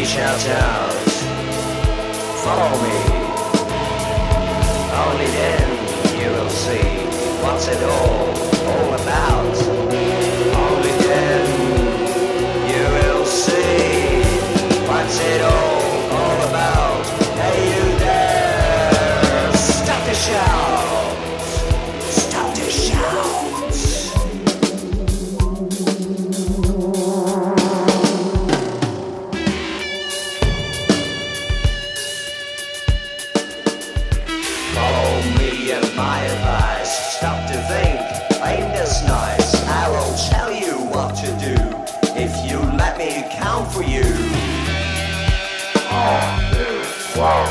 shout out, follow me. Only then you will see what's it all about. Only then you will see what's it all about. Hey you there, stop the shout, stop the shout. Follow me and my advice. Stop to think, ain't this nice? I will tell you what to do if you let me count for you. Wow.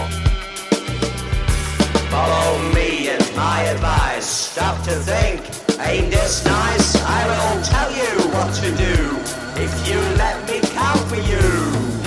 Follow me and my advice. Stop to think, ain't this nice? I will tell you what to do if you let me count for you.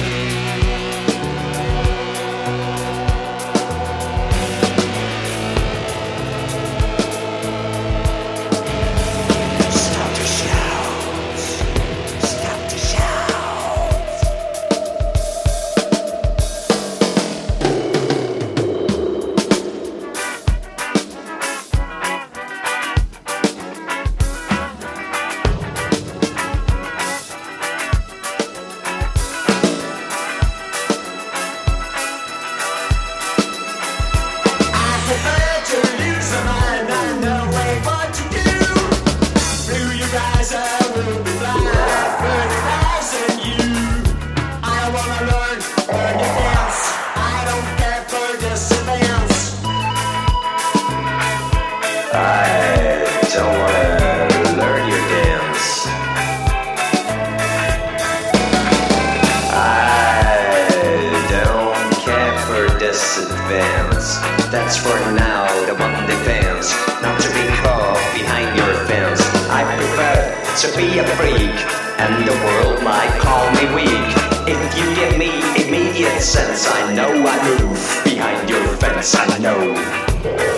Advance. That's for now, the one depends. Not to be caught behind your fence. I prefer to be a freak, and the world might call me weak. If you give me immediate sense, I know I move behind your fence. I know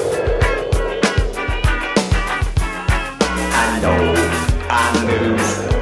I move